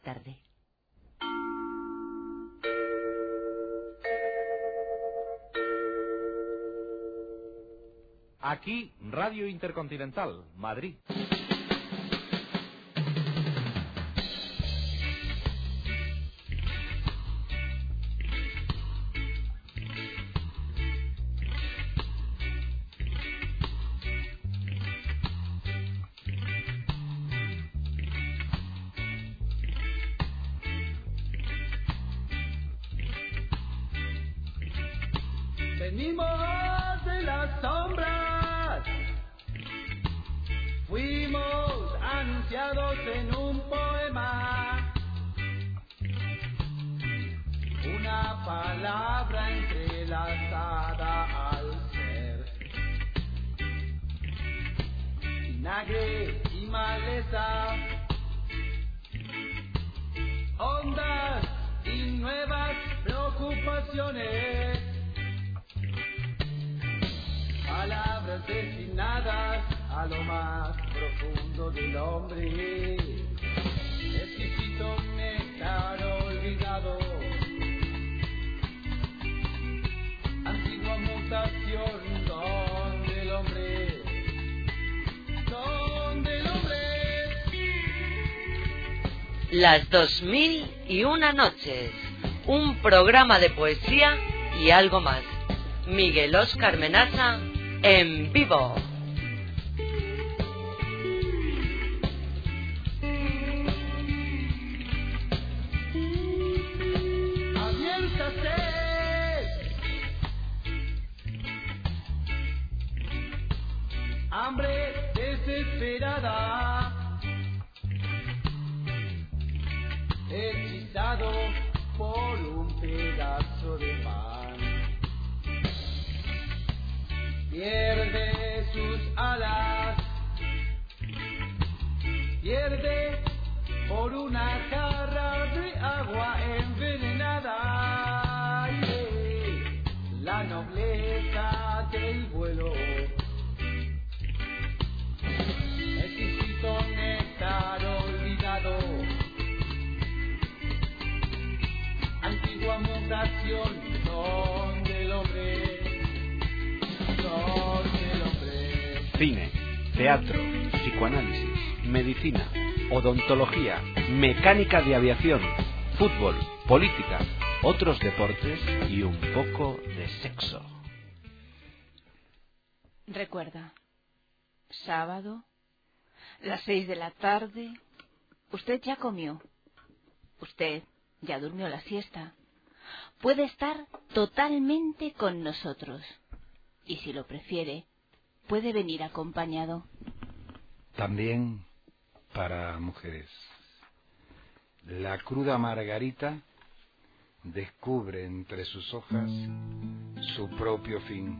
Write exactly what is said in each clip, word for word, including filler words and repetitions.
tarde. Aquí, Radio Intercontinental, Madrid. Venimos de las sombras, fuimos anunciados en un poema, una palabra entrelazada al ser, vinagre y maleza, ondas y nuevas preocupaciones. Palabras destinadas a lo más profundo del hombre, exquisito néctar olvidado, antigua mutación donde el hombre, donde el hombre. Las dos mil y una noches, un programa de poesía y algo más. Miguel Óscar Menaza en vivo. Aviéntate. Hambre desesperada, hechizado por un pedazo de pan. Pierde sus alas, pierde por una jarra de agua envenenada. Yeah. La nobleza del vuelo, exquisito néctar olvidado, antigua mutación donde el hombre. Cine, teatro, psicoanálisis, medicina, odontología, mecánica de aviación, fútbol, política, otros deportes y un poco de sexo. Recuerda, sábado, las seis de la tarde, usted ya comió, usted ya durmió la siesta, puede estar totalmente con nosotros. Y si lo prefiere, puede venir acompañado. También para mujeres. La cruda margarita descubre entre sus hojas su propio fin.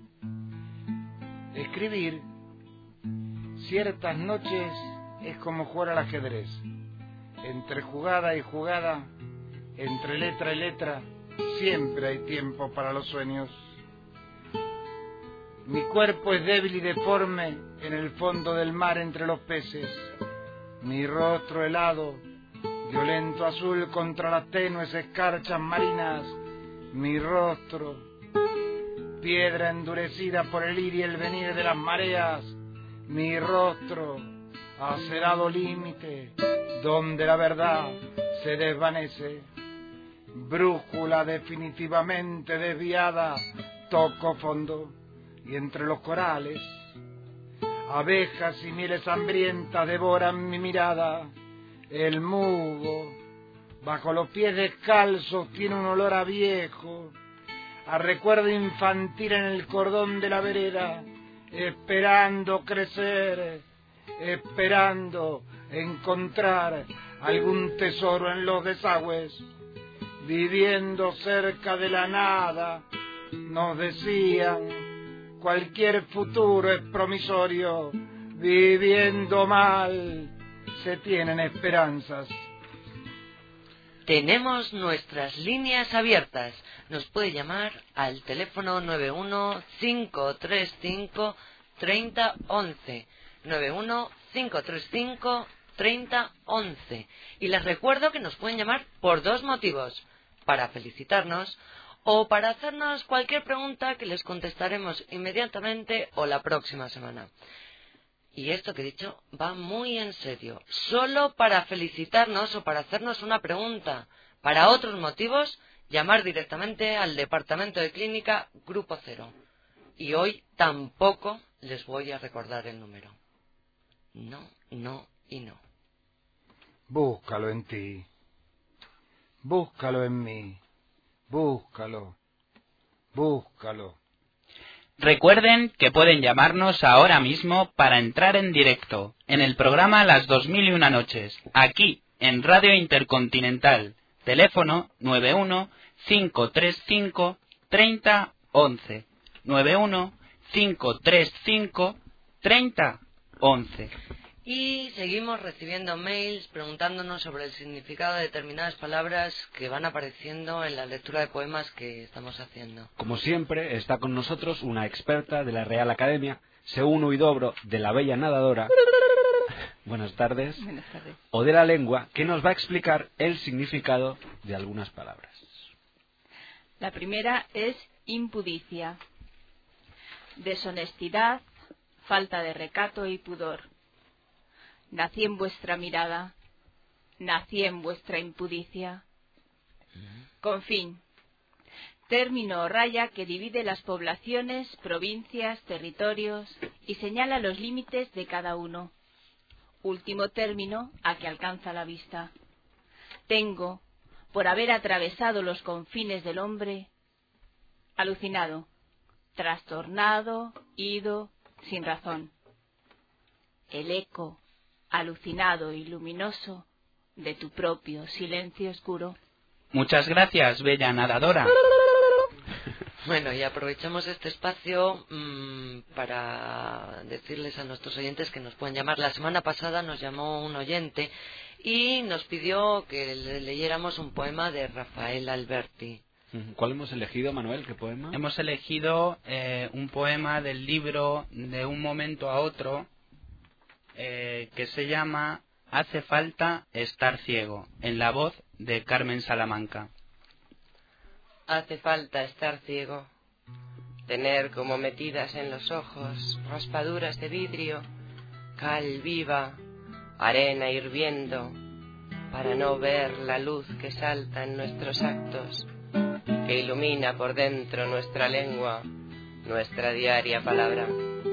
Escribir ciertas noches es como jugar al ajedrez. Entre jugada y jugada, entre letra y letra, siempre hay tiempo para los sueños. Mi cuerpo es débil y deforme en el fondo del mar entre los peces. Mi rostro helado, violento azul contra las tenues escarchas marinas. Mi rostro, piedra endurecida por el ir y el venir de las mareas. Mi rostro, acerado límite, donde la verdad se desvanece. Brújula definitivamente desviada, toco fondo. Y entre los corales, abejas y mieles hambrientas devoran mi mirada. El musgo, bajo los pies descalzos, tiene un olor a viejo, a recuerdo infantil en el cordón de la vereda, esperando crecer, esperando encontrar algún tesoro en los desagües, viviendo cerca de la nada. Nos decían, cualquier futuro es promisorio, viviendo mal se tienen esperanzas. Tenemos nuestras líneas abiertas. Nos puede llamar al teléfono nueve uno cinco tres cinco tres cero uno uno, nueve uno cinco tres cinco treinta once. Y les recuerdo que nos pueden llamar por dos motivos: para felicitarnos o para hacernos cualquier pregunta que les contestaremos inmediatamente o la próxima semana. Y esto que he dicho va muy en serio. Solo para felicitarnos o para hacernos una pregunta. Para otros motivos, llamar directamente al Departamento de Clínica Grupo Cero. Y hoy tampoco les voy a recordar el número. No, no y no. Búscalo en ti. Búscalo en mí. Búscalo. Búscalo. Recuerden que pueden llamarnos ahora mismo para entrar en directo en el programa Las dos mil y una noches, aquí en Radio Intercontinental. Teléfono nueve uno cinco tres cinco treinta once. nueve uno cinco tres cinco treinta once. Y seguimos recibiendo mails preguntándonos sobre el significado de determinadas palabras que van apareciendo en la lectura de poemas que estamos haciendo. Como siempre, está con nosotros una experta de la Real Academia, según Huidobro, de la Bella Nadadora. Buenas tardes. Buenas tardes. O de la lengua, que nos va a explicar el significado de algunas palabras. La primera es impudicia. Deshonestidad, falta de recato y pudor. Nací en vuestra mirada, nací en vuestra impudicia. Confín, término o raya que divide las poblaciones, provincias, territorios y señala los límites de cada uno. Último término a que alcanza la vista. Tengo, por haber atravesado los confines del hombre, alucinado, trastornado, ido, sin razón. El eco, alucinado y luminoso, de tu propio silencio oscuro. Muchas gracias, bella nadadora. Bueno, y aprovechamos este espacio mmm, para decirles a nuestros oyentes que nos pueden llamar. La semana pasada nos llamó un oyente y nos pidió que le leyéramos un poema de Rafael Alberti. ¿Cuál hemos elegido, Manuel? ¿Qué poema? Hemos elegido eh, un poema del libro De un momento a otro, eh, que se llama Hace falta estar ciego, en la voz de Carmen Salamanca. Hace falta estar ciego, tener como metidas en los ojos raspaduras de vidrio, cal viva, arena hirviendo, para no ver la luz que salta en nuestros actos, que ilumina por dentro nuestra lengua, nuestra diaria palabra.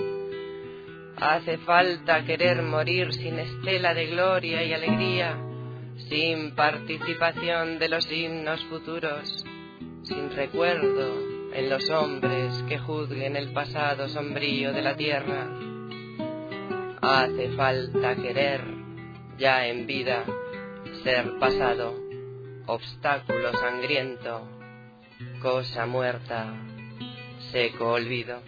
Hace falta querer morir sin estela de gloria y alegría, sin participación de los himnos futuros, sin recuerdo en los hombres que juzguen el pasado sombrío de la tierra. Hace falta querer, ya en vida, ser pasado, obstáculo sangriento, cosa muerta, seco olvido.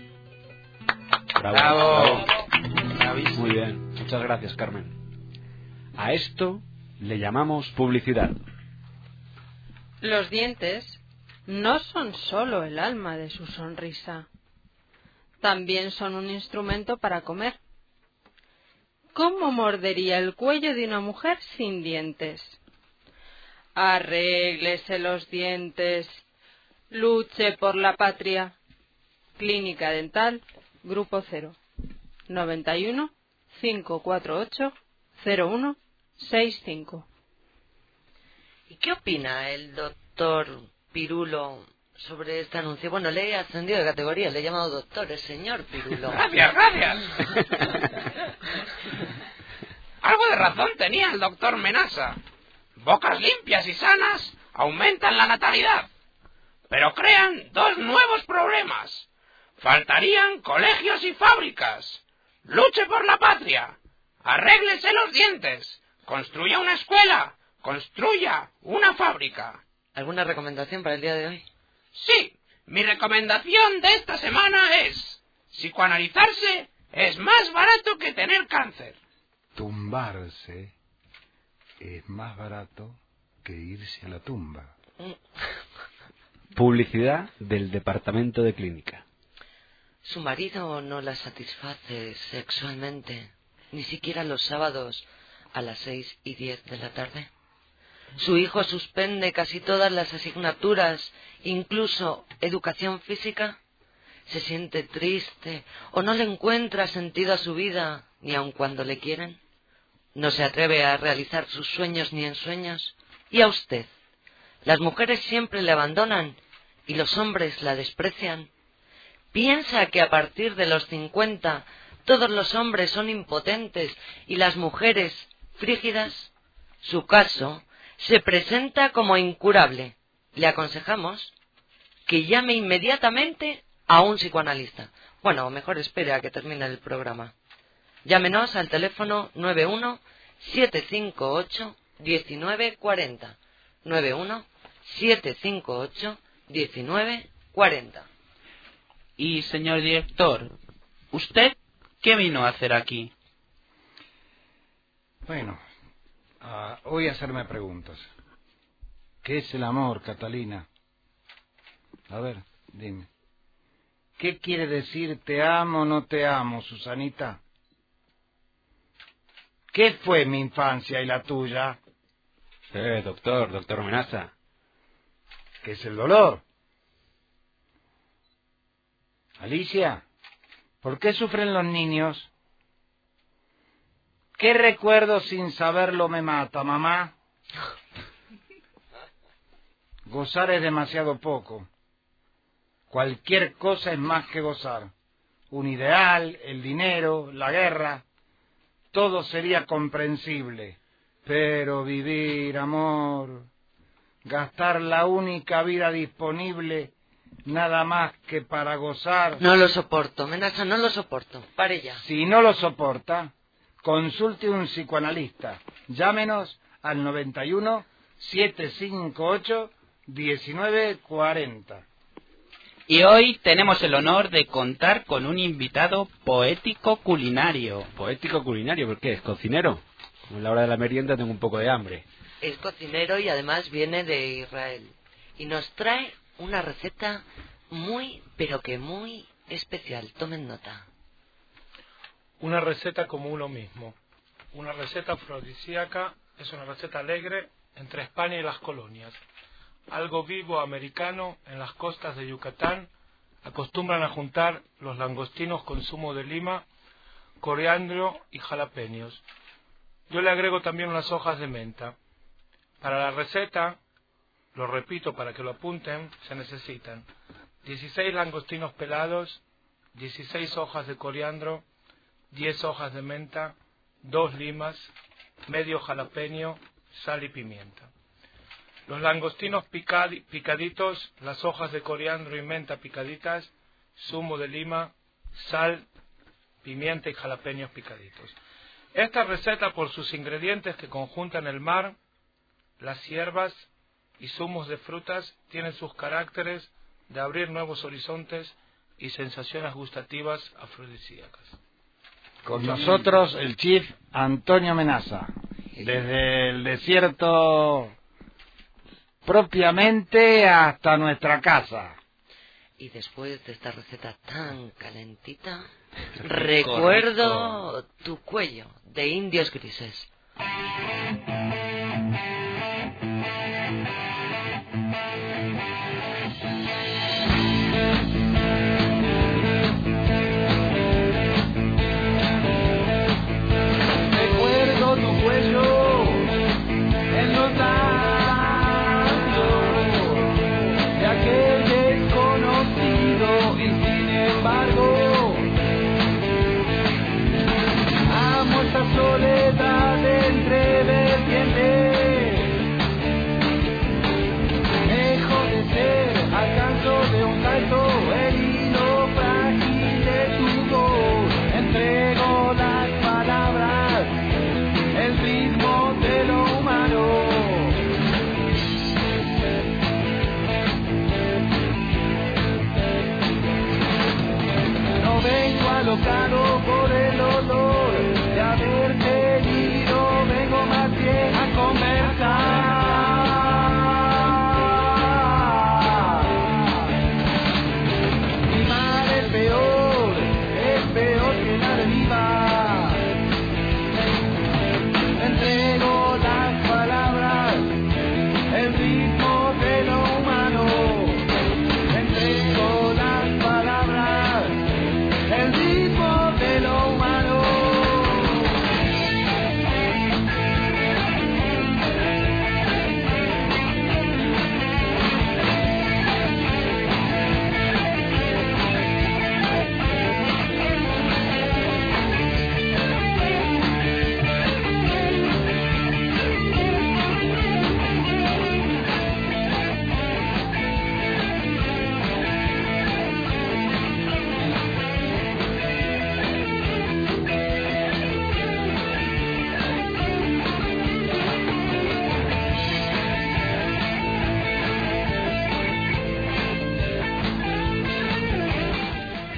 Bravo. Bravo. Muy bien, muchas gracias, Carmen. A esto le llamamos publicidad. Los dientes no son solo el alma de su sonrisa, también son un instrumento para comer. ¿Cómo mordería el cuello de una mujer sin dientes? Arréglese los dientes, luche por la patria. Clínica Dental, Grupo Cero, noventa y uno, cinco cuatro ocho, cero uno seis cinco. ¿Y qué opina el doctor Pirulo sobre este anuncio? Bueno, le he ascendido de categoría, le he llamado doctor, el señor Pirulo. Gracias, gracias. Algo de razón tenía el doctor Menasa. Bocas limpias y sanas aumentan la natalidad, pero crean dos nuevos problemas. Faltarían colegios y fábricas. Luche por la patria. Arréglese los dientes. Construya una escuela. Construya una fábrica. ¿Alguna recomendación para el día de hoy? Sí, mi recomendación de esta semana es: psicoanalizarse es más barato que tener cáncer. Tumbarse es más barato que irse a la tumba. Publicidad del Departamento de Clínica. Su marido no la satisface sexualmente, ni siquiera los sábados, a las seis y diez de la tarde. Su hijo suspende casi todas las asignaturas, incluso educación física. Se siente triste o no le encuentra sentido a su vida, ni aun cuando le quieren. No se atreve a realizar sus sueños ni ensueños. ¿Y a usted? Las mujeres siempre le abandonan y los hombres la desprecian. ¿Piensa que a partir de los cincuenta todos los hombres son impotentes y las mujeres frígidas? Su caso se presenta como incurable. Le aconsejamos que llame inmediatamente a un psicoanalista. Bueno, o mejor espere a que termine el programa. Llámenos al teléfono nueve uno siete cinco ocho uno nueve cuatro cero. nueve uno siete cinco ocho uno nueve cuatro cero. Y, señor director, ¿usted qué vino a hacer aquí? Bueno, uh, voy a hacerme preguntas. ¿Qué es el amor, Catalina? A ver, dime. ¿Qué quiere decir te amo o no te amo, Susanita? ¿Qué fue mi infancia y la tuya? Eh, doctor, doctor Menaza. ¿Qué es el dolor? Alicia, ¿por qué sufren los niños? ¿Qué recuerdo sin saberlo me mata, mamá? Gozar es demasiado poco. Cualquier cosa es más que gozar. Un ideal, el dinero, la guerra, todo sería comprensible. Pero vivir, amor, gastar la única vida disponible, nada más que para gozar... No lo soporto, Menaza, no lo soporto. Pare ya. Si no lo soporta, consulte un psicoanalista. Llámenos al noventa y uno siete cinco ocho diecinueve cuarenta. Y hoy tenemos el honor de contar con un invitado poético culinario. ¿Poético culinario? ¿Por qué? ¿Es cocinero? A la hora de la merienda tengo un poco de hambre. Es cocinero y además viene de Israel. Y nos trae una receta muy, pero que muy especial. Tomen nota. Una receta como uno mismo. Una receta afrodisíaca es una receta alegre entre España y las colonias. Algo vivo americano en las costas de Yucatán acostumbran a juntar los langostinos con zumo de lima, coriandro y jalapeños. Yo le agrego también unas hojas de menta. Para la receta, lo repito para que lo apunten, se necesitan dieciséis langostinos pelados, dieciséis hojas de coriandro, diez hojas de menta, dos limas, medio jalapeño, sal y pimienta. Los langostinos picadi, picaditos, las hojas de coriandro y menta picaditas, zumo de lima, sal, pimienta y jalapeños picaditos. Esta receta, por sus ingredientes que conjuntan el mar, las hierbas y zumos de frutas, tiene sus caracteres de abrir nuevos horizontes y sensaciones gustativas afrodisíacas. Con nosotros el chef Antonio Menaza, desde el desierto propiamente hasta nuestra casa. Y después de esta receta tan calentita, recuerdo tu cuello de Indios Grises. Recuerdo tu cuello en los labios de aquel desconocido y sin embargo amo esta soledad entre vertientes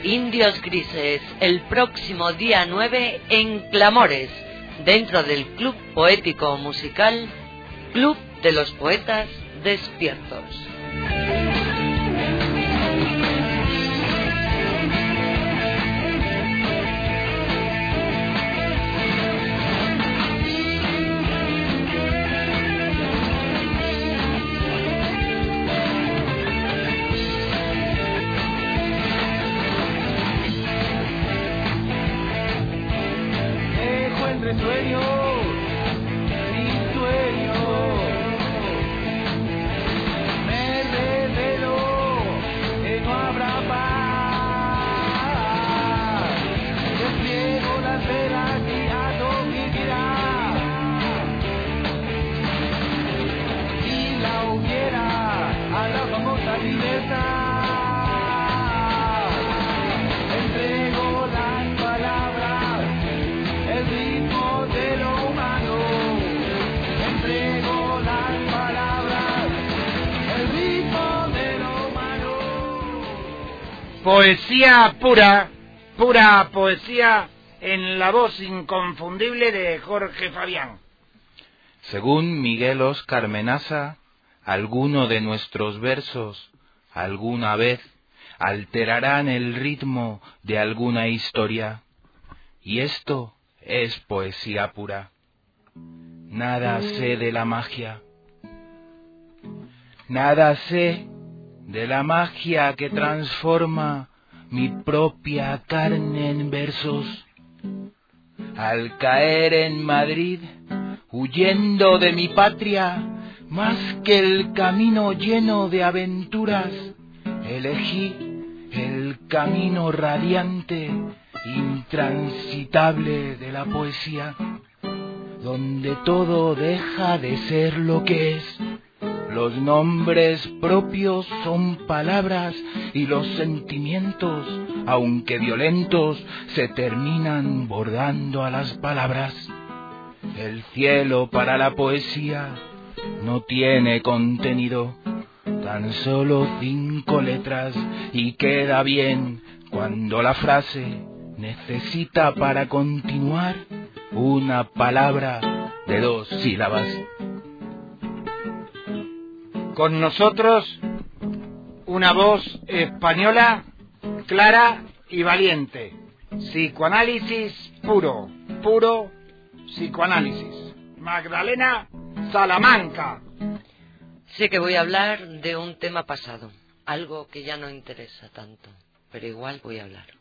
Indios Grises, el próximo día nueve en Clamores, dentro del Club Poético Musical Club de los Poetas Despiertos. Poesía pura, pura poesía en la voz inconfundible de Jorge Fabián. Según Miguel Óscar Menaza, alguno de nuestros versos alguna vez alterarán el ritmo de alguna historia, y esto es poesía pura. Nada sé de la magia, nada sé de la magia que transforma mi propia carne en versos. Al caer en Madrid, huyendo de mi patria, más que el camino lleno de aventuras, elegí el camino radiante, intransitable de la poesía, donde todo deja de ser lo que es. Los nombres propios son palabras y los sentimientos, aunque violentos, se terminan bordando a las palabras. El cielo para la poesía no tiene contenido, tan solo cinco letras, y queda bien cuando la frase necesita para continuar una palabra de dos sílabas. Con nosotros, una voz española, clara y valiente. Psicoanálisis puro, puro psicoanálisis. Magdalena Salamanca. Sé que voy a hablar de un tema pasado, algo que ya no interesa tanto, pero igual voy a hablar.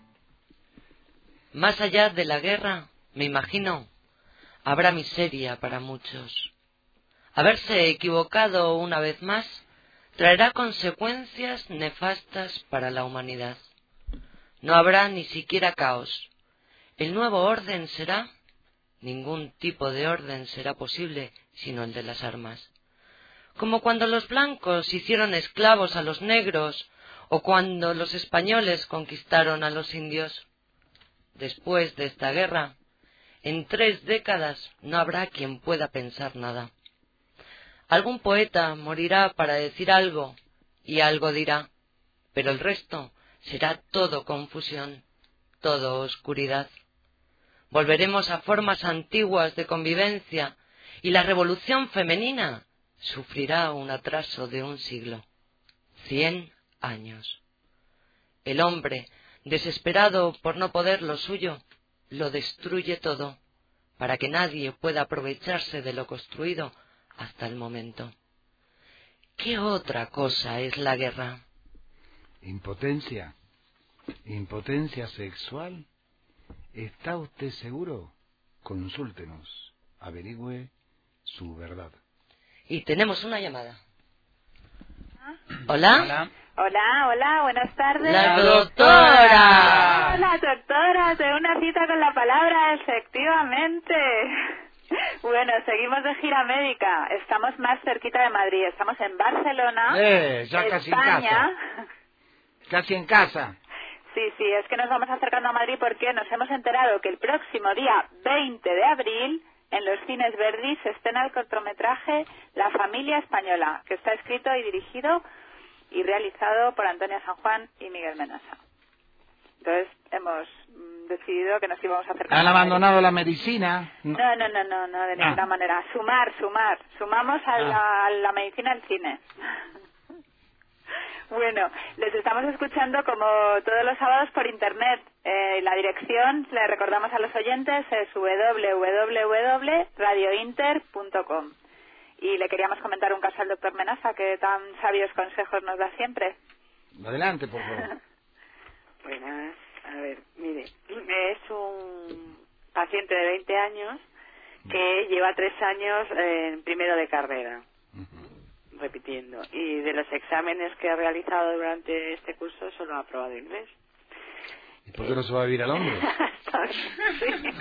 Más allá de la guerra, me imagino, habrá miseria para muchos. Haberse equivocado una vez más traerá consecuencias nefastas para la humanidad. No habrá ni siquiera caos. El nuevo orden será, ningún tipo de orden será posible sino el de las armas. Como cuando los blancos hicieron esclavos a los negros o cuando los españoles conquistaron a los indios. Después de esta guerra, en tres décadas no habrá quien pueda pensar nada. Algún poeta morirá para decir algo, y algo dirá, pero el resto será todo confusión, todo oscuridad. Volveremos a formas antiguas de convivencia, y la revolución femenina sufrirá un atraso de un siglo, cien años. El hombre, desesperado por no poder lo suyo, lo destruye todo, para que nadie pueda aprovecharse de lo construido hasta el momento. ¿Qué otra cosa es la guerra? Impotencia. Impotencia sexual. ¿Está usted seguro? Consúltenos. Averigüe su verdad. Y tenemos una llamada. ¿Hola? Hola. Hola, hola, buenas tardes. ¡La doctora! Hola, doctora, tengo una cita con la palabra, efectivamente. Bueno, seguimos de gira médica. Estamos más cerquita de Madrid. Estamos en Barcelona, Eh, ya casi en España. casa. Casi en casa. Sí, sí, es que nos vamos acercando a Madrid porque nos hemos enterado que el próximo día veinte de abril en los cines Verdi se estrena el cortometraje La familia española, que está escrito y dirigido y realizado por Antonia San Juan y Miguel Menaza. Entonces hemos mm, decidido que nos íbamos a acercar. ¿Han a abandonado la medicina? No, no, no, no, no de ninguna Ah. manera. Sumar, sumar. Sumamos a, Ah. la, a la medicina al cine. Bueno, les estamos escuchando como todos los sábados por internet. Eh, la dirección, le recordamos a los oyentes, es doble u doble u doble punto radio inter punto com. Y le queríamos comentar un caso al doctor Menaza, que tan sabios consejos nos da siempre. Adelante, por favor. Buenas, a ver, mire, es un paciente de veinte años que lleva tres años en primero de carrera, repitiendo, y de los exámenes que ha realizado durante este curso solo ha aprobado inglés. ¿Y por qué no se va a vivir a Londres? Sí.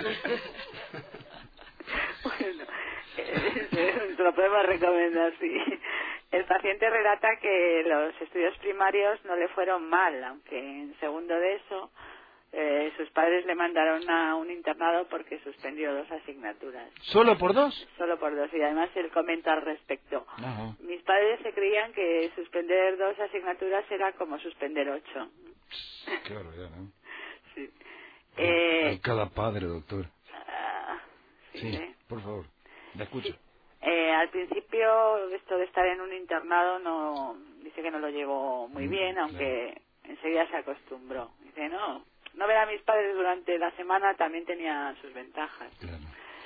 Bueno, eh, se lo podemos recomendar, sí. El paciente relata que los estudios primarios no le fueron mal, aunque en segundo de eso eh, sus padres le mandaron a un internado porque suspendió dos asignaturas. ¿Solo por dos? Solo por dos, y además él comenta al respecto. Ajá. Mis padres se creían que suspender dos asignaturas era como suspender ocho. Claro, ya, ¿no? Sí. Eh, Cada padre, doctor. ah, sí, Sí, ¿eh? por favor, la escucho. Eh, al principio esto de estar en un internado no dice que no lo llevó muy Mm, bien, aunque enseguida se acostumbró. Dice, no, no ver a mis padres durante la semana también tenía sus ventajas. Claro.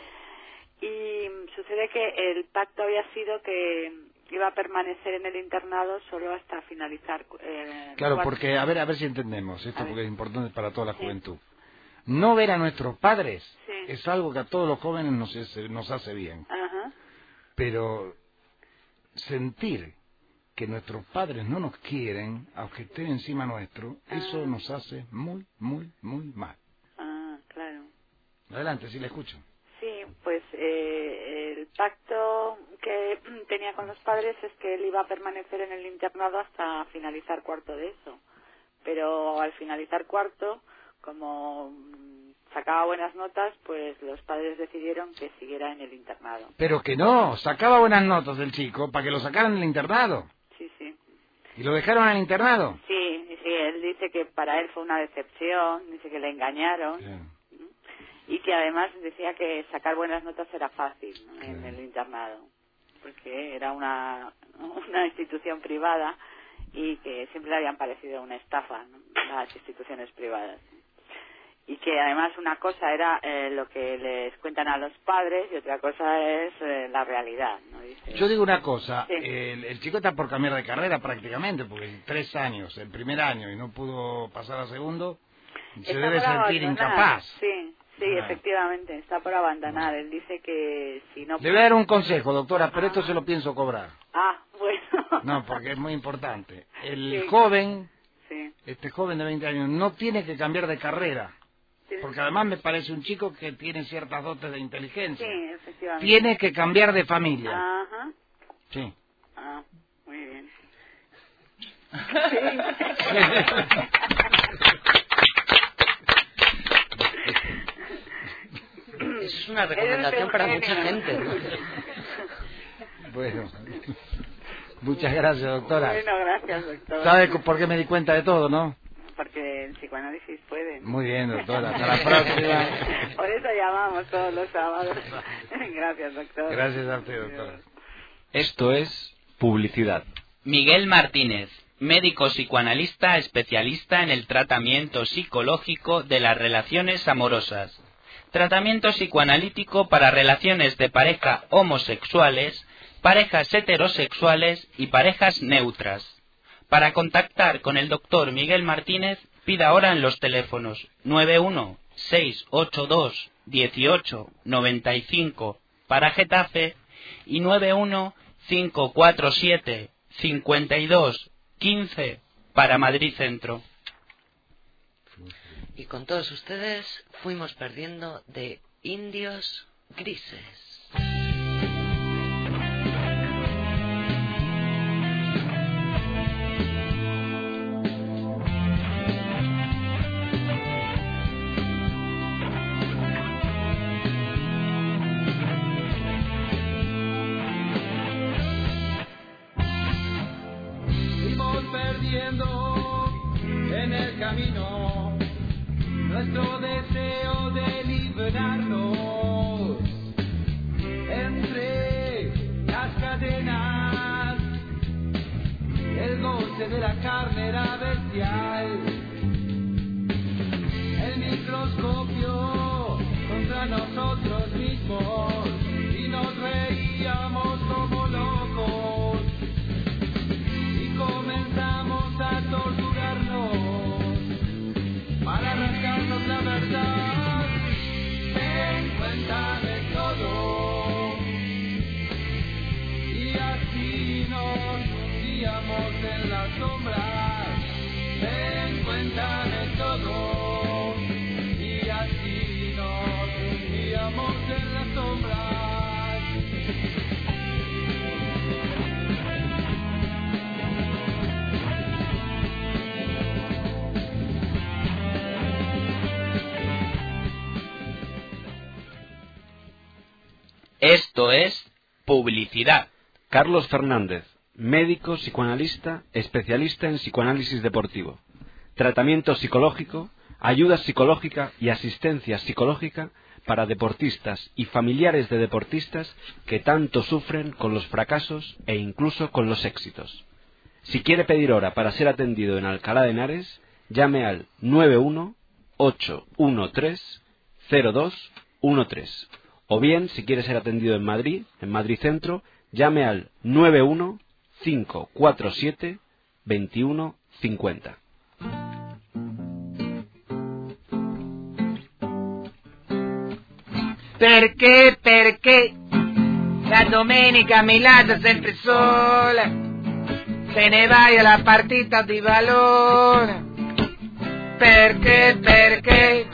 Y sucede que el pacto había sido que iba a permanecer en el internado solo hasta finalizar. Eh, Claro, cuatro- porque, a ver, a ver si entendemos esto, A ver. porque es importante para toda la Sí. juventud. No ver a nuestros padres Sí. es algo que a todos los jóvenes nos, es- nos hace bien. Ajá. Pero sentir que nuestros padres no nos quieren, aunque estén encima nuestro, eso Ah. nos hace muy, muy, muy mal. Ah, claro. Adelante, sí la escucho. Sí, pues eh, el pacto que tenía con los padres es que él iba a permanecer en el internado hasta finalizar cuarto de eso. Pero al finalizar cuarto, como mm, sacaba buenas notas, pues los padres decidieron que siguiera en el internado. Pero que no, sacaba buenas notas el chico para que lo sacaran del internado. Sí, sí. ¿Y lo dejaron al internado? Sí, sí, él dice que para él fue una decepción, dice que le engañaron. Y que además decía que sacar buenas notas era fácil, ¿no? En el internado, porque era una, una institución privada y que siempre le habían parecido una estafa, ¿no? Las instituciones privadas. Y que además una cosa era eh, lo que les cuentan a los padres y otra cosa es eh, la realidad, ¿no? Dice, Yo digo una cosa, Sí. el, el chico está por cambiar de carrera prácticamente, porque tres años, el primer año, y no pudo pasar a segundo, se está debe por sentir abandonar. incapaz. Sí, sí, Ah. efectivamente, está por abandonar. Él dice que si no... Le voy a dar un consejo, doctora, pero esto se lo pienso cobrar. Ah, bueno. No, porque es muy importante. El Sí. joven, Sí. este joven de veinte años, no tiene que cambiar de carrera. Porque además me parece un chico que tiene ciertas dotes de inteligencia. Sí, efectivamente. Tiene que cambiar de familia. Ajá. Sí. Ah, muy bien. Eso es una recomendación para mucha gente, ¿no? Bueno. Muchas gracias, doctora. Bueno, gracias, doctor. ¿Sabe por qué me di cuenta de todo, no? Porque el psicoanálisis puede. Muy bien, doctora. Hasta la próxima. Por eso llamamos todos los sábados. Gracias, doctor. Gracias a usted, doctora. Esto es publicidad. Miguel Martínez, médico psicoanalista especialista en el tratamiento psicológico de las relaciones amorosas. Tratamiento psicoanalítico para relaciones de pareja homosexuales, parejas heterosexuales y parejas neutras. Para contactar con el doctor Miguel Martínez, pida ahora en los teléfonos nueve uno seis ocho dos dieciocho noventa y cinco para Getafe y nueve uno cinco cuatro siete cincuenta y dos quince para Madrid Centro. Y con todos ustedes fuimos perdiendo de indios grises. Fuimos perdiendo en el camino nuestro deseo de liberarnos entre las cadenas. El goce de la carne era bestial. El microscopio contra nosotros mismos y nos reíamos como locos y comenzamos a torturarnos para arrancarnos la verdad. Ten cuenta de todo y así nos hundíamos en las sombras. Ten cuenta de todo y así nos hundíamos en las sombras. Esto es publicidad. Carlos Fernández, médico, psicoanalista, especialista en psicoanálisis deportivo, tratamiento psicológico, ayuda psicológica y asistencia psicológica para deportistas y familiares de deportistas que tanto sufren con los fracasos e incluso con los éxitos. Si quiere pedir hora para ser atendido en Alcalá de Henares, llame al nueve uno ocho uno tres cero dos uno tres. O bien, si quiere ser atendido en Madrid, en Madrid Centro, llame al nueve uno cinco cuatro siete veintiuno cincuenta. Perché, perché la domenica mi lascia sempre sola, se ne vai alla partita di valore. Perché, perché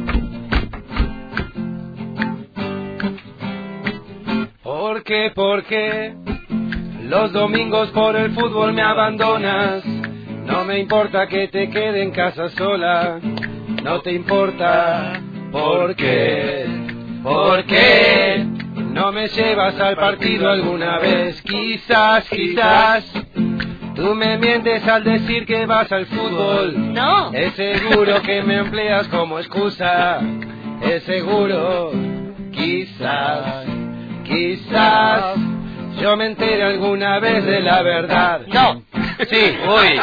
Porque, porque los domingos por el fútbol me abandonas. No me importa que te quede en casa sola. No te importa. ¿Por qué? ¿Por qué no me llevas al partido alguna vez? Quizás, quizás tú me mientes al decir que vas al fútbol. No. Es seguro que me empleas como excusa. Es seguro. Quizás. Quizás yo me entere alguna vez de la verdad. No. Sí, uy.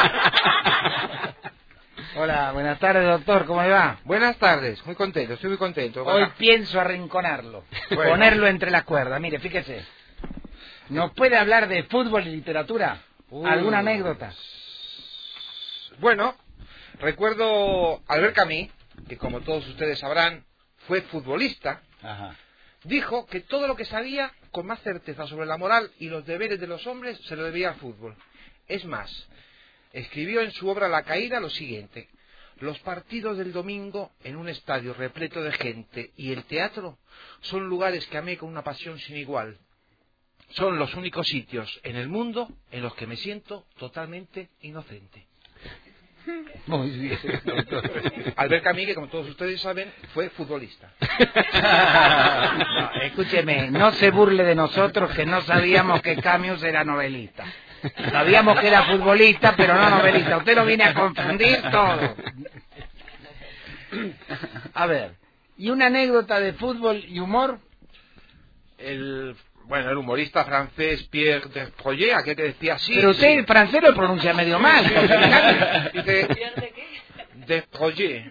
Hola, buenas tardes, doctor, ¿cómo le va? Buenas tardes, muy contento, estoy muy contento. Hoy pienso arrinconarlo, bueno. Ponerlo entre las cuerdas. Mire, fíjese, ¿nos puede hablar de fútbol y literatura? Uy. ¿Alguna anécdota? Bueno, recuerdo Albert Camus, que como todos ustedes sabrán, fue futbolista. Ajá. Dijo que todo lo que sabía con más certeza sobre la moral y los deberes de los hombres se lo debía al fútbol. Es más, escribió en su obra La Caída lo siguiente: los partidos del domingo en un estadio repleto de gente y el teatro son lugares que amé con una pasión sin igual. Son los únicos sitios en el mundo en los que me siento totalmente inocente. Muy bien. Albert Camus, que como todos ustedes saben, fue futbolista. No, escúcheme, no se burle de nosotros que no sabíamos que Camus era novelista. Sabíamos que era futbolista, pero no novelista. Usted lo viene a confundir todo. A ver, ¿y una anécdota de fútbol y humor? El, bueno, el humorista francés Pierre Desproges, aquel que decía sí. Pero usted sí. el francés lo pronuncia medio mal. Dice, Desproges.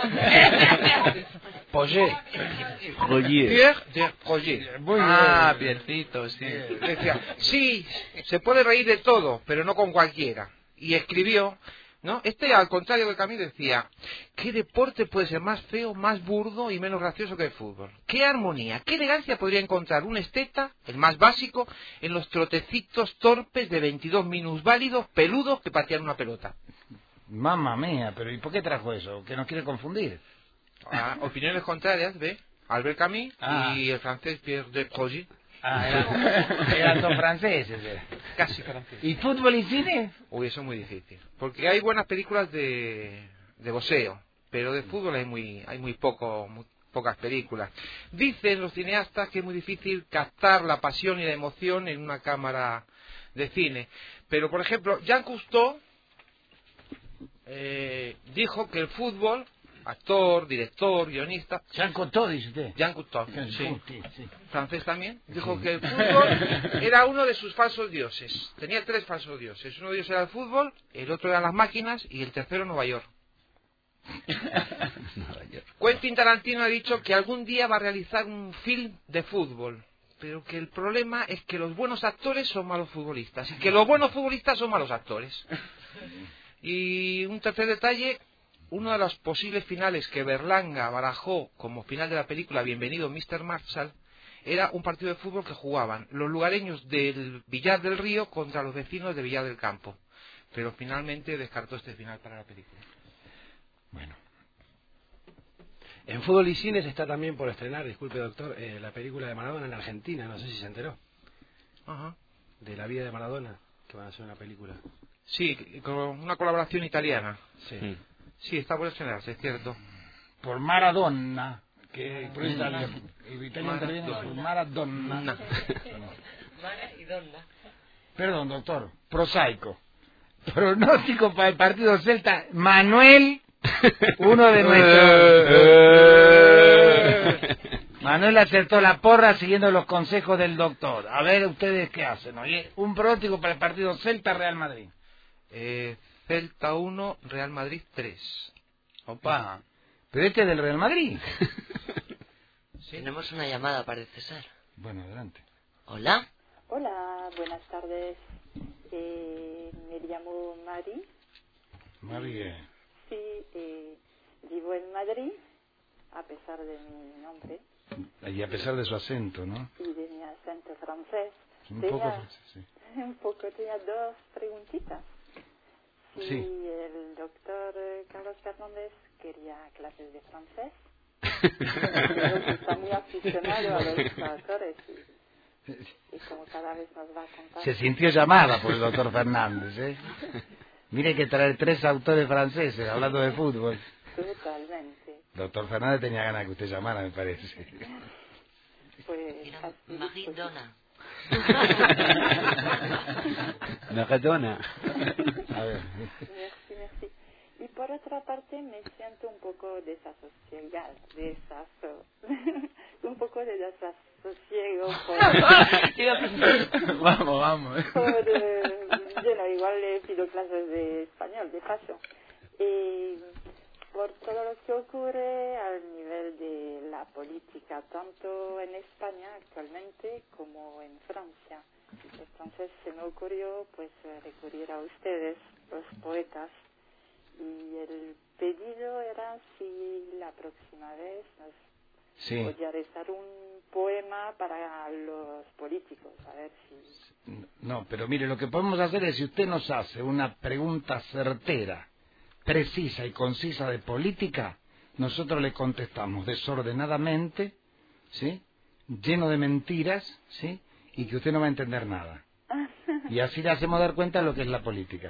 Projet. Pierre Desproges. Ah, Piercito, sí. Decía, sí, se puede reír de todo, pero no con cualquiera. Y escribió, ¿no? Este, al contrario de Camus, decía: ¿qué deporte puede ser más feo, más burdo y menos gracioso que el fútbol? ¿Qué armonía, qué elegancia podría encontrar un esteta, el más básico, en los trotecitos torpes de veintidós minusválidos peludos que patean una pelota? Mamma mía, pero ¿y por qué trajo eso? ¿Que nos quiere confundir? Ah, opiniones contrarias de Albert Camus ah. y el francés Pierre Desproges. Ah, eran, eran dos franceses. Era. Casi franceses. ¿Y fútbol y cine? Uy, eso es muy difícil. Porque hay buenas películas de, de boxeo, pero de fútbol hay muy hay muy poco muy pocas películas. Dicen los cineastas que es muy difícil captar la pasión y la emoción en una cámara de cine. Pero, por ejemplo, Jean Cousteau eh, dijo que el fútbol actor, director, guionista. Jean Cocteau, dice usted. Jean Cocteau, Sí, sí. sí, sí. Francés también. Dijo Sí. que el fútbol era uno de sus falsos dioses. Tenía tres falsos dioses. Uno de ellos era el fútbol, el otro eran las máquinas y el tercero Nueva York. Quentin Tarantino ha dicho que algún día va a realizar un film de fútbol, pero que el problema es que los buenos actores son malos futbolistas y que los buenos futbolistas son malos actores. Y un tercer detalle, uno de los posibles finales que Berlanga barajó como final de la película Bienvenido mister Marshall era un partido de fútbol que jugaban los lugareños del Villar del Río contra los vecinos de Villar del Campo, pero finalmente descartó este final para la película. Bueno. En Fútbol y Cines está también por estrenar, disculpe doctor, eh, la película de Maradona en Argentina, no sé si se enteró. Ajá. De la vida de Maradona, que van a hacer una película. Sí, con una colaboración italiana. Sí. Sí, está por estrenarse, es cierto. Por Maradona, que por Italia, Italia interviene por Maradona. Mara y Donna. Perdón, doctor, prosaico. Pronóstico para el partido Celta, Manuel, uno de nuestros. Manuel acertó la porra siguiendo los consejos del doctor. A ver ustedes qué hacen. Oye, un pronóstico para el partido Celta-Real Madrid. Eh, Celta uno, Real Madrid tres. Opa, pero este es del Real Madrid. Sí. Tenemos una llamada, parece ser. Bueno, adelante. Hola. Hola, buenas tardes. Eh, me llamo Mari. Mari. Sí, eh, vivo en Madrid, a pesar de mi nombre. Y a pesar de su acento, ¿no? Y de mi acento francés. Un tenía, poco francés, sí. Un poco, tenía dos preguntitas. Si Sí. el doctor eh, Carlos Fernández quería clases de francés. Creo que está muy aficionado a los autores y, y como cada vez nos va a contar. Se sintió llamada por el doctor Fernández, ¿eh? Mire que traer tres autores franceses hablando de fútbol. Totalmente. Doctor Fernández tenía ganas que usted llamara, me parece. Pues Era Marie Donna. Maradona. A ver. Merci, merci. Y por otra parte me siento un poco desasosiegada, desaso, un poco de desasosiego por... Vamos, vamos. por, eh, bueno, igual le pido clases de español, de paso. Eh, por todo lo que ocurre al nivel de la política, tanto en España actualmente como en Francia. Entonces se me ocurrió pues recurrir a ustedes, los poetas, y el pedido era si la próxima vez nos Sí. podía rezar un poema para los políticos, a ver si... No, pero mire, lo que podemos hacer es, si usted nos hace una pregunta certera, precisa y concisa de política, nosotros le contestamos desordenadamente, ¿sí? Lleno de mentiras, ¿sí? Y que usted no va a entender nada. Y así le hacemos dar cuenta de lo que es la política.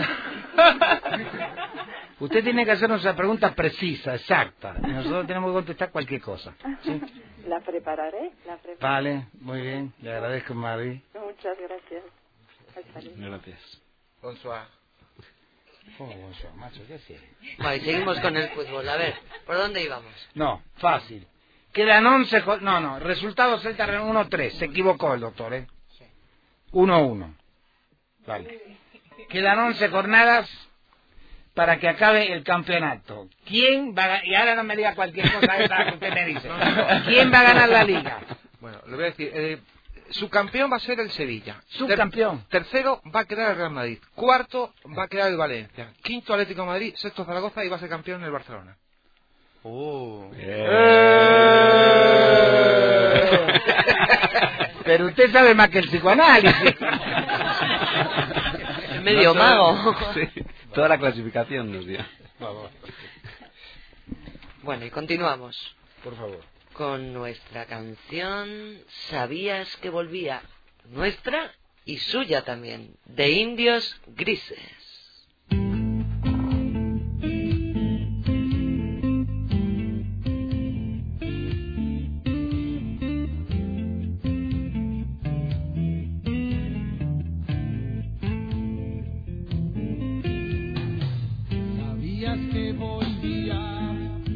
Usted tiene que hacernos una pregunta precisa, exacta, y nosotros tenemos que contestar cualquier cosa, ¿sí? La prepararé, la prepararé. Vale, muy bien, le agradezco, Mari. Muchas gracias. Hasta luego. Gracias. Bonsoir. Oh, bonsoir, macho, ¿qué haces? Vale, seguimos con el fútbol. A ver, ¿por dónde íbamos? No, fácil. Quedan once... jo- No, no, resultado Celta uno tres. Se equivocó el doctor, ¿eh? uno uno. Vale. Quedan once jornadas para que acabe el campeonato. ¿Quién va a ganar? Y ahora no me diga cualquier cosa esa que usted me dice. ¿Quién va a ganar la liga? Bueno, le voy a decir... Eh, su campeón va a ser el Sevilla. Subcampeón. Ter- tercero va a quedar el Real Madrid. Cuarto va a quedar el Valencia. Quinto Atlético de Madrid. Sexto Zaragoza y va a ser campeón el Barcelona. Oh. Pero usted sabe más que el psicoanálisis. Es medio No mago. Sí, toda la clasificación nos dio. Bueno, y continuamos. Por favor. Con nuestra canción ¿Sabías que volvía? Nuestra y suya también, de Indios Grises. Sabías que volvía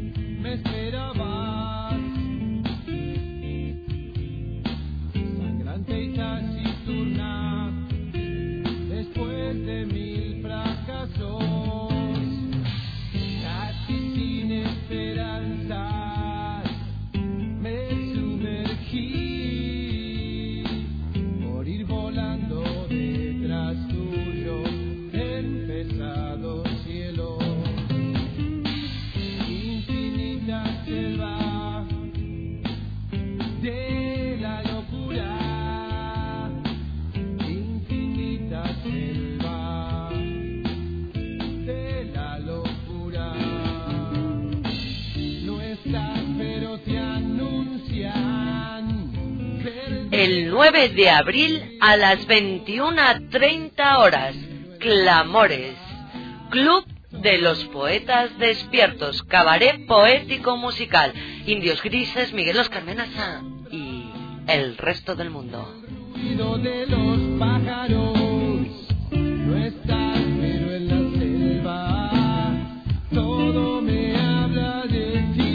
esperabas, sangrante y taciturna, después de mil fracasos, casi sin esperanzas, me sumergí por ir volando detrás tuyo en pesado cielo. Infinita selva de la locura, infinita selva de la locura. No estás, pero te anuncian. El nueve de abril a las veintiuna treinta horas, Clamores, Club de los Poetas Despiertos, cabaret poético musical, Indios Grises, Miguel Óscar Menaza y el resto del mundo. Ruido de los pájaros, no estás, pero en la selva todo me habla de ti.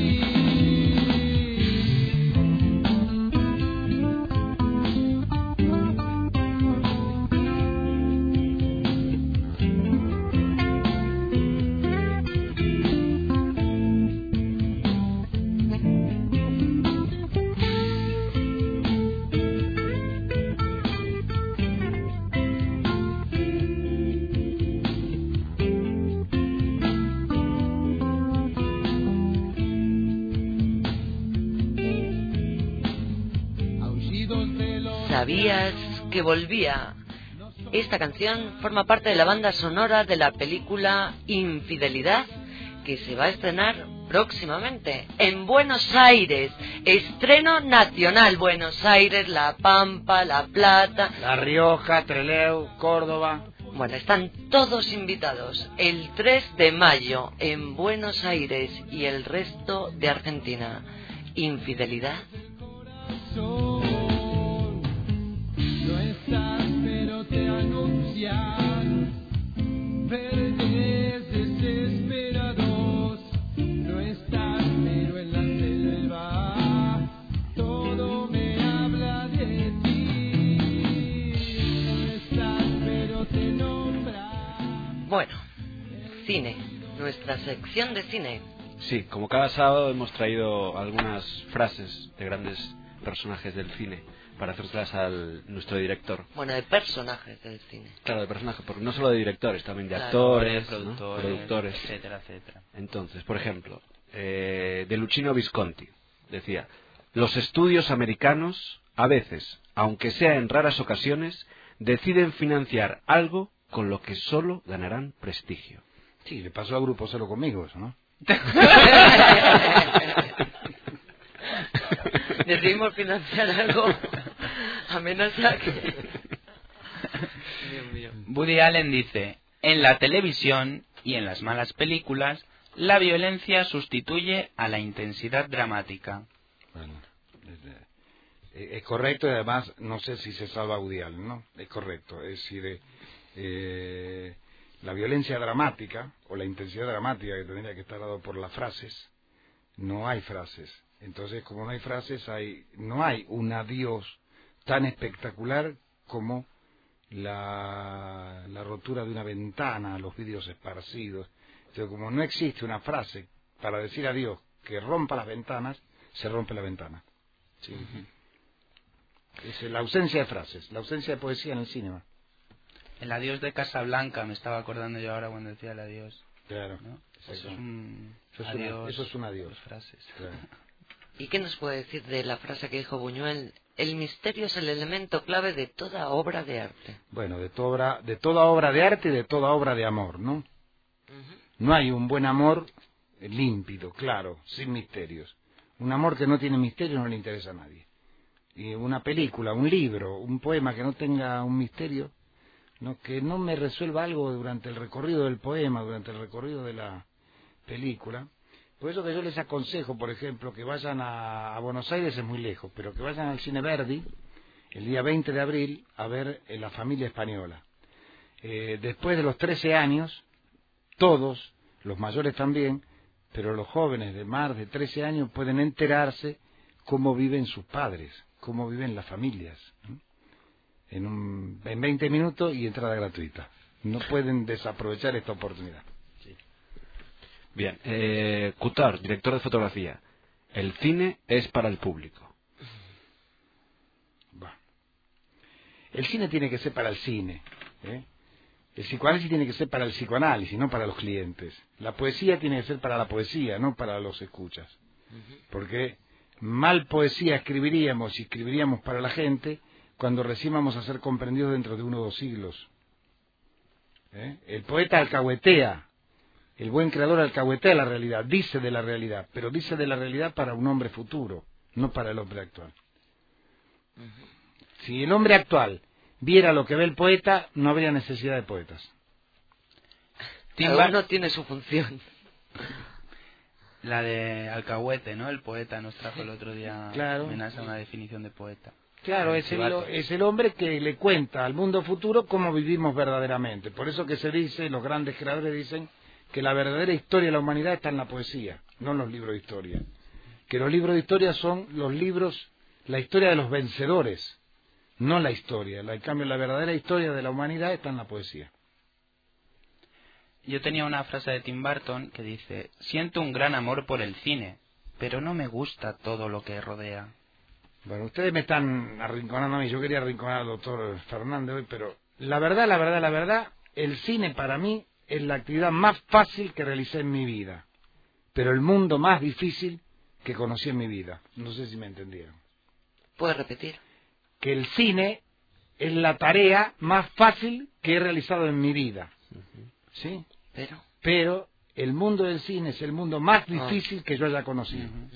¿Sabías que volvía? Esta canción forma parte de la banda sonora de la película Infidelidad, que se va a estrenar próximamente en Buenos Aires. Estreno nacional: Buenos Aires, La Pampa, La Plata, La Rioja, Trelew, Córdoba. Bueno, están todos invitados el tres de mayo en Buenos Aires y el resto de Argentina. Infidelidad. No estás, pero te anuncian verdes desesperados. No estás, pero en la selva todo me habla de ti. No estás, pero te nombran. Bueno, cine, nuestra sección de cine. Sí, como cada sábado hemos traído algunas frases de grandes personajes del cine para hacérselas al nuestro director. Bueno, de personajes del cine. Claro, de personajes, porque no solo de directores, también de claro, actores, productores, ¿no? productores, etcétera, etcétera. Entonces, por ejemplo, eh, de Luchino Visconti, decía: los estudios americanos, a veces, aunque sea en raras ocasiones, deciden financiar algo con lo que solo ganarán prestigio. Sí, le pasó a Grupo Cero conmigo eso, ¿no? Decidimos financiar algo amenaza que... Dios mío. Woody Allen dice: en la televisión y en las malas películas, la violencia sustituye a la intensidad dramática. Bueno, es, es correcto, y además no sé si se salva Woody Allen, ¿no? Es correcto, es decir, eh, la violencia dramática o la intensidad dramática que tendría que estar dado por las frases, no hay frases. Entonces, como no hay frases, hay no hay un adiós tan espectacular como la, la rotura de una ventana, los vidrios esparcidos. Entonces, como no existe una frase para decir adiós que rompa las ventanas, se rompe la ventana. Sí. Uh-huh. Es la ausencia de frases, la ausencia de poesía en el cine. El adiós de Casablanca, me estaba acordando yo ahora cuando decía el adiós. Claro. ¿No? Eso es un eso es adiós. Una, eso es un adiós. Frases. Claro. ¿Y qué nos puede decir de la frase que dijo Buñuel? El misterio es el elemento clave de toda obra de arte. Bueno, de toda obra, de toda obra de arte y de toda obra de amor, ¿no? Uh-huh. No hay un buen amor límpido, claro, sin misterios. Un amor que no tiene misterio no le interesa a nadie. Y una película, un libro, un poema que no tenga un misterio, no, que no me resuelva algo durante el recorrido del poema, durante el recorrido de la película. Por eso que yo les aconsejo, por ejemplo, que vayan a, a Buenos Aires, es muy lejos, pero que vayan al Cine Verdi el día veinte de abril a ver eh, La Familia Española. Eh, después de los trece años, todos, los mayores también, pero los jóvenes de más de trece años pueden enterarse cómo viven sus padres, cómo viven las familias, ¿no? En, un, en veinte minutos y entrada gratuita. No pueden desaprovechar esta oportunidad. Sí. Bien, eh, Cutar, director de fotografía. El cine es para el público. Bueno. El cine tiene que ser para el cine, ¿eh? El psicoanálisis tiene que ser para el psicoanálisis, no para los clientes. La poesía tiene que ser para la poesía, no para los escuchas. Porque mal poesía escribiríamos y escribiríamos para la gente cuando recién vamos a ser comprendidos dentro de uno o dos siglos. ¿Eh? El poeta alcahuetea, el buen creador alcahuetea la realidad, dice de la realidad, pero dice de la realidad para un hombre futuro, no para el hombre actual. Si el hombre actual viera lo que ve el poeta, no habría necesidad de poetas. Cada uno tiene su función. La de Alcahuete, ¿no? El poeta nos trajo el otro día. Claro. Menasa una definición de poeta. Claro, es el, es el hombre que le cuenta al mundo futuro cómo vivimos verdaderamente. Por eso que se dice, los grandes creadores dicen que la verdadera historia de la humanidad está en la poesía, no en los libros de historia. Que los libros de historia son los libros, la historia de los vencedores, no la historia. En cambio, la verdadera historia de la humanidad está en la poesía. Yo tenía una frase de Tim Burton que dice: siento un gran amor por el cine, pero no me gusta todo lo que rodea. Bueno, ustedes me están arrinconando a mí. Yo quería arrinconar al doctor Fernández hoy, pero la verdad, la verdad, la verdad, el cine para mí es la actividad más fácil que realicé en mi vida, pero el mundo más difícil que conocí en mi vida. No sé si me entendieron. ¿Puedes repetir? Que el cine es la tarea más fácil que he realizado en mi vida. ¿Sí? Pero, pero el mundo del cine es el mundo más difícil oh. que yo haya conocido. Uh-huh.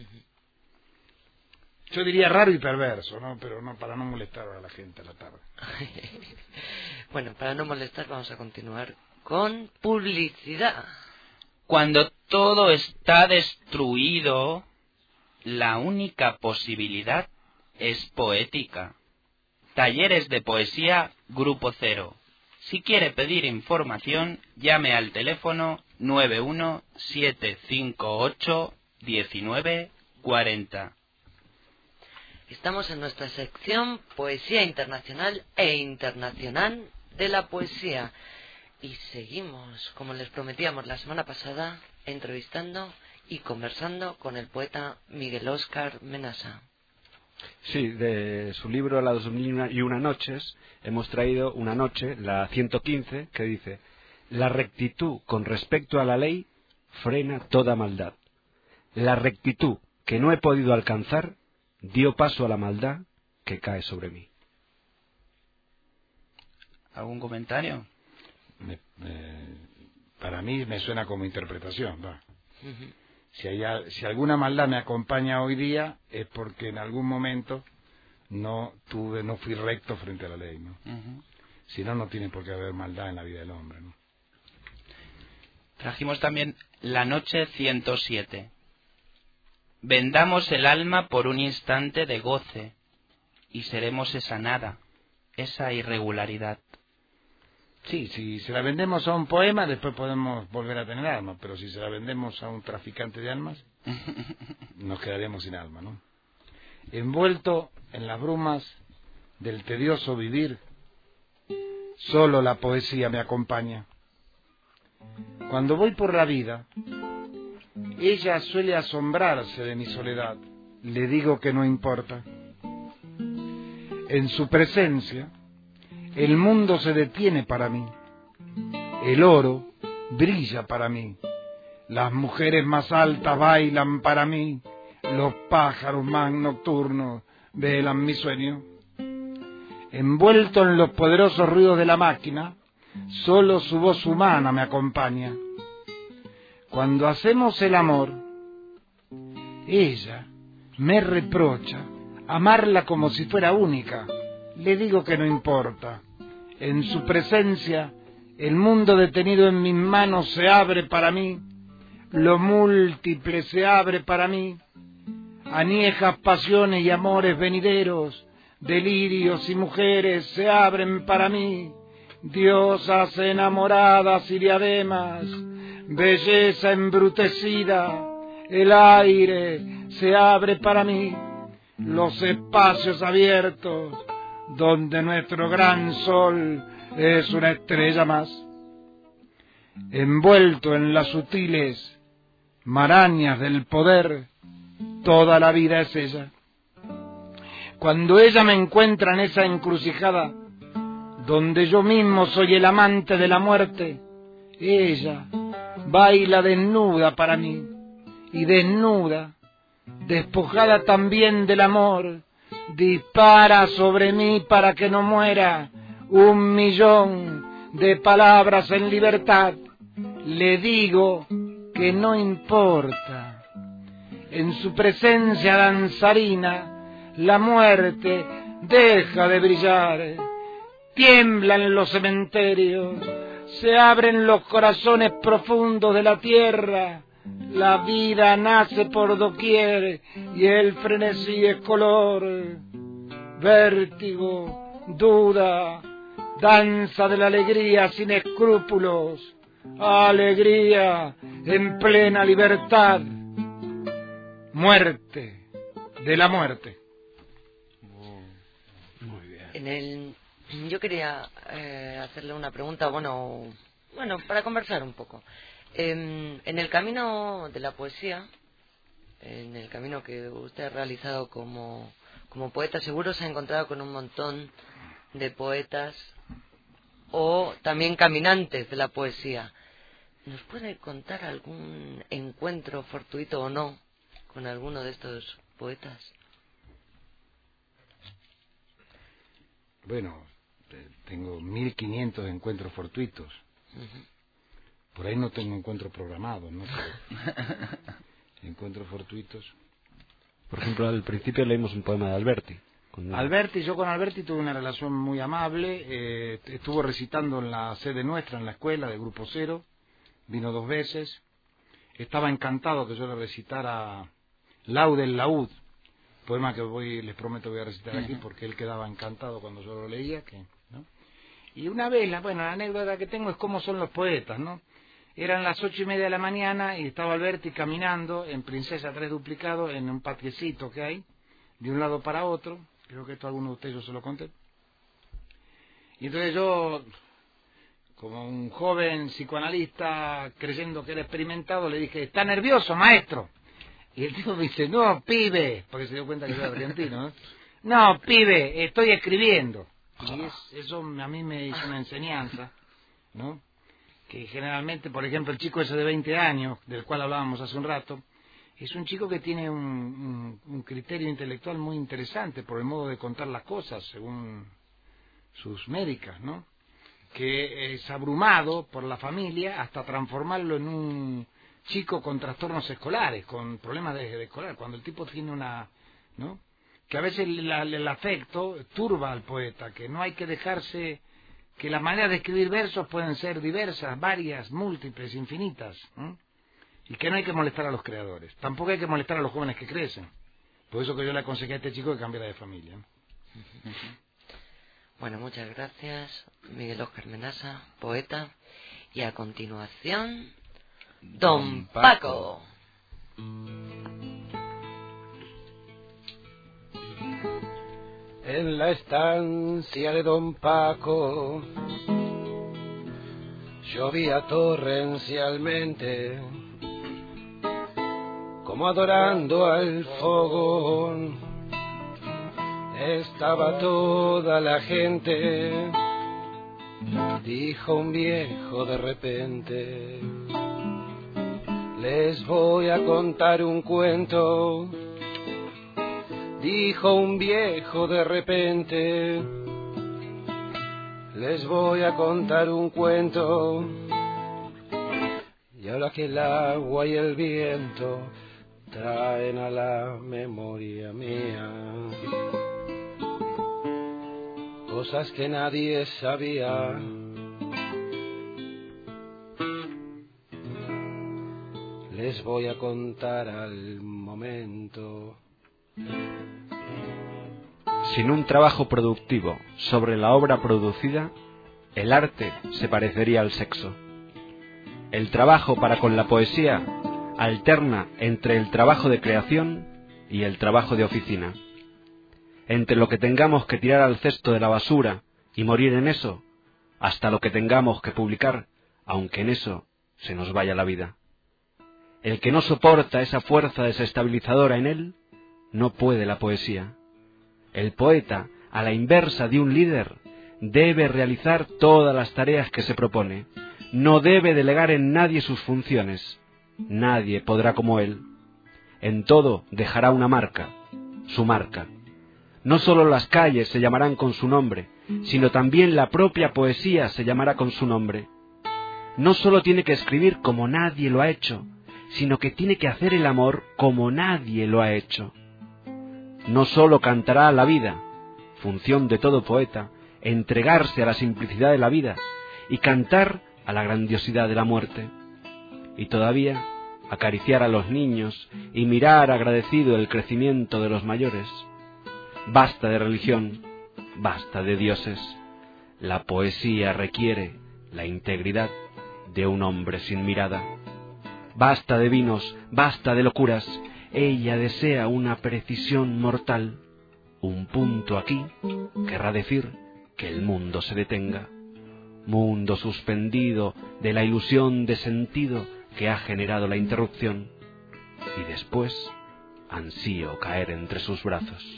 Yo diría raro y perverso, ¿no? Pero no, para no molestar a la gente a la tarde. Bueno, para no molestar vamos a continuar con publicidad. Cuando todo está destruido, la única posibilidad es poética. Talleres de poesía, Grupo Cero. Si quiere pedir información, llame al teléfono nueve uno siete cinco ocho uno nueve cuatro cero. Estamos en nuestra sección Poesía Internacional e Internacional de la Poesía. Y seguimos, como les prometíamos la semana pasada, entrevistando y conversando con el poeta Miguel Óscar Menasa. Sí, de su libro Las dos mil y una noches hemos traído una noche, la ciento quince, que dice: la rectitud con respecto a la ley frena toda maldad. La rectitud que no he podido alcanzar dio paso a la maldad que cae sobre mí. ¿Algún comentario? Me, me, para mí me suena como interpretación, ¿no? Uh-huh. Si, hay, si alguna maldad me acompaña hoy día es porque en algún momento no tuve, no fui recto frente a la ley, ¿no? Uh-huh. Si no, no tiene por qué haber maldad en la vida del hombre, ¿no? Trajimos también la noche ciento siete. Vendamos el alma por un instante de goce y seremos esa nada, esa irregularidad. Sí, si se la vendemos a un poema, después podemos volver a tener alma, pero si se la vendemos a un traficante de almas, nos quedaremos sin alma, ¿no? Envuelto en las brumas del tedioso vivir, solo la poesía me acompaña. Cuando voy por la vida, ella suele asombrarse de mi soledad. Le digo que no importa. En su presencia, el mundo se detiene para mí. El oro brilla para mí. Las mujeres más altas bailan para mí. Los pájaros más nocturnos velan mi sueño. Envuelto en los poderosos ruidos de la máquina, solo su voz humana me acompaña. Cuando hacemos el amor, ella me reprocha amarla como si fuera única. Le digo que no importa. En su presencia, el mundo detenido en mis manos se abre para mí. Lo múltiple se abre para mí. Aniejas pasiones y amores venideros, delirios y mujeres se abren para mí. Diosas enamoradas y diademas, belleza embrutecida, el aire se abre para mí, los espacios abiertos donde nuestro gran sol es una estrella más. Envuelto en las sutiles marañas del poder, toda la vida es ella. Cuando ella me encuentra en esa encrucijada, donde yo mismo soy el amante de la muerte, ella baila desnuda para mí, y desnuda, despojada también del amor, dispara sobre mí para que no muera un millón de palabras en libertad. Le digo que no importa. En su presencia danzarina, la muerte deja de brillar. Tiemblan los cementerios, se abren los corazones profundos de la tierra. La vida nace por doquier y el frenesí es color. Vértigo, duda, danza de la alegría sin escrúpulos. Alegría en plena libertad. Muerte de la muerte. Muy bien. En el, yo quería eh, hacerle una pregunta, bueno, bueno, para conversar un poco. Eh, en el camino de la poesía, en el camino que usted ha realizado como, como poeta, seguro se ha encontrado con un montón de poetas o también caminantes de la poesía. ¿Nos puede contar algún encuentro fortuito o no con alguno de estos poetas? Bueno, tengo mil quinientos encuentros fortuitos. Uh-huh. Por ahí no tengo encuentros programados, ¿no? Pero encuentros fortuitos. Por ejemplo, al principio leímos un poema de Alberti. Con... Alberti, yo con Alberti tuve una relación muy amable. Eh, estuvo recitando en la sede nuestra, en la escuela de Grupo Cero. Vino dos veces. Estaba encantado que yo le recitara Laude el Laúd, poema que voy, les prometo voy a recitar aquí, porque él quedaba encantado cuando yo lo leía. Que, ¿no? Y una vez, la, bueno, la anécdota que tengo es cómo son los poetas, ¿no? Eran las ocho y media de la mañana y estaba Alberti caminando en Princesa Tres Duplicado, en un patiecito que hay, de un lado para otro. Creo que esto a alguno de ustedes yo se lo conté. Y entonces yo, como un joven psicoanalista creyendo que era experimentado, le dije, ¿está nervioso, maestro? Y el tipo me dice, no, pibe, porque se dio cuenta que yo era argentino, ¿no? No, pibe, estoy escribiendo. Y es, eso a mí me hizo una enseñanza, ¿no? Que generalmente, por ejemplo, el chico ese de veinte años, del cual hablábamos hace un rato, es un chico que tiene un, un, un criterio intelectual muy interesante por el modo de contar las cosas, según sus médicas, ¿no? Que es abrumado por la familia hasta transformarlo en un chico con trastornos escolares, con problemas de, de escolar, cuando el tipo tiene una, ¿no? Que a veces el, el afecto turba al poeta, que no hay que dejarse, que las maneras de escribir versos pueden ser diversas, varias, múltiples, infinitas, ¿eh? Y que no hay que molestar a los creadores, tampoco hay que molestar a los jóvenes que crecen. Por eso que yo le aconsejé a este chico que cambiara de familia, ¿no? Bueno, muchas gracias, Miguel Óscar Menasa, poeta. Y a continuación, Don Paco. En la estancia de Don Paco llovía torrencialmente, como adorando al fogón. Estaba toda la gente, dijo un viejo de repente. Les voy a contar un cuento, dijo un viejo de repente. Les voy a contar un cuento, y ahora que el agua y el viento traen a la memoria mía cosas que nadie sabía. Les voy a contar al momento. Sin un trabajo productivo sobre la obra producida, el arte se parecería al sexo. el trabajo para con la poesía alterna entre el trabajo de creación y el trabajo de oficina. Entre lo que tengamos que tirar al cesto de la basura y morir en eso, hasta lo que tengamos que publicar, aunque en eso se nos vaya la vida. El que no soporta esa fuerza desestabilizadora en él, no puede la poesía. El poeta, a la inversa de un líder, debe realizar todas las tareas que se propone. No debe delegar en nadie sus funciones. Nadie podrá como él. En todo dejará una marca, su marca. No solo las calles se llamarán con su nombre, sino también la propia poesía se llamará con su nombre. No solo tiene que escribir como nadie lo ha hecho, sino que tiene que hacer el amor como nadie lo ha hecho. No solo cantará a la vida, función de todo poeta, entregarse a la simplicidad de la vida y cantar a la grandiosidad de la muerte. Y todavía acariciar a los niños y mirar agradecido el crecimiento de los mayores. Basta de religión, basta de dioses. La poesía requiere la integridad de un hombre sin mirada. Basta de vinos, basta de locuras. Ella desea una precisión mortal. Un punto aquí querrá decir que el mundo se detenga. Mundo suspendido de la ilusión de sentido que ha generado la interrupción. Y después ansío caer entre sus brazos.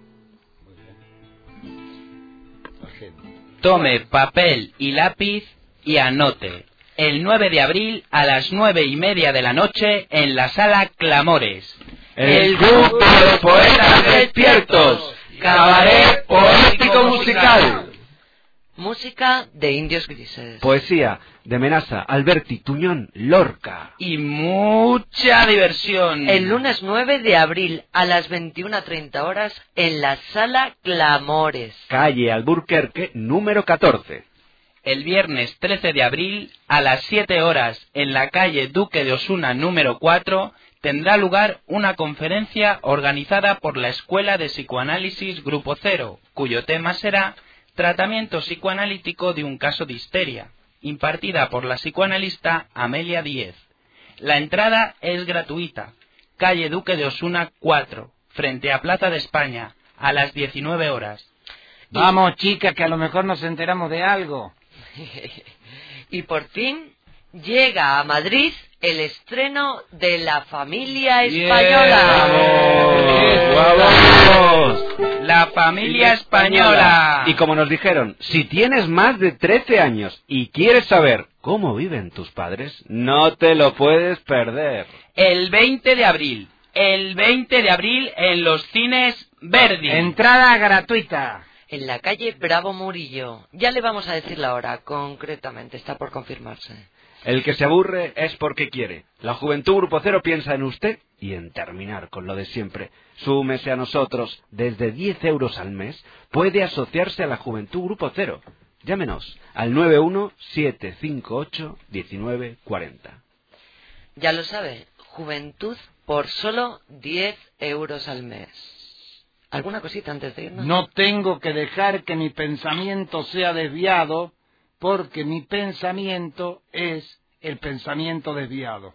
Tome papel y lápiz y anote. El nueve de abril a las nueve y media de la noche en la sala Clamores. El grupo de poetas despiertos. Cabaret poético musical. Música de Indios Grises. Poesía de Menasa, Alberti, Tuñón, Lorca. Y mucha diversión. El lunes nueve de abril a las veintiuna treinta horas en la sala Clamores. Calle Alburquerque, número catorce. El viernes trece de abril a las siete horas en la calle Duque de Osuna, número cuatro, tendrá lugar una conferencia organizada por la Escuela de Psicoanálisis Grupo Cero, cuyo tema será Tratamiento psicoanalítico de un caso de histeria, impartida por la psicoanalista Amelia Díez. La entrada es gratuita. Calle Duque de Osuna cuatro, frente a Plaza de España, a las diecinueve horas. Vamos, chicas, que a lo mejor nos enteramos de algo. Y por fin llega a Madrid el estreno de La Familia Española. ¡Vamos! ¡Vamos! La Familia Española. Y como nos dijeron, si tienes más de trece años y quieres saber cómo viven tus padres, no te lo puedes perder. El veinte de abril. El veinte de abril en los cines Verdi. Entrada gratuita. En la calle Bravo Murillo. Ya le vamos a decir la hora, concretamente, está por confirmarse. El que se aburre es porque quiere. La Juventud Grupo Cero piensa en usted y en terminar con lo de siempre. Súmese a nosotros. Desde diez euros al mes puede asociarse a la Juventud Grupo Cero. Llámenos al nueve uno siete cinco ocho uno nueve cuatro cero. Ya lo sabe, Juventud por solo diez euros al mes. ¿Alguna cosita antes de irnos? No tengo que dejar que mi pensamiento sea desviado, porque mi pensamiento es el pensamiento desviado.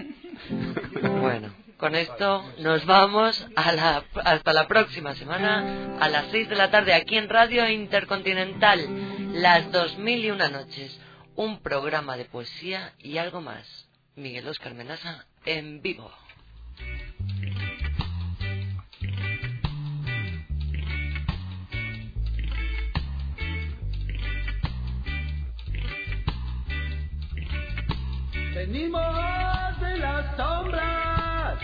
Bueno, con esto nos vamos a la, hasta la próxima semana a las seis de la tarde aquí en Radio Intercontinental, las dos mil y una noches, un programa de poesía y algo más. Miguel Óscar Menasa en vivo. Venimos de las sombras,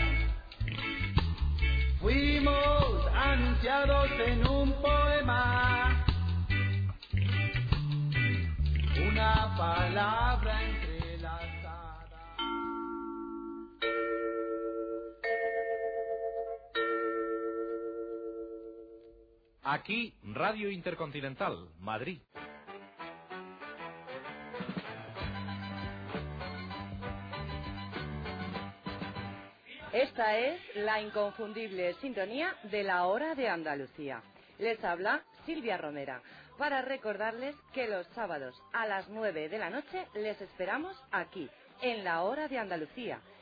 fuimos anunciados en un poema, una palabra entrelazada. Aquí, Radio Intercontinental, Madrid. Esta es la inconfundible sintonía de la Hora de Andalucía. Les habla Silvia Romera para recordarles que los sábados a las nueve de la noche les esperamos aquí, en La Hora de Andalucía.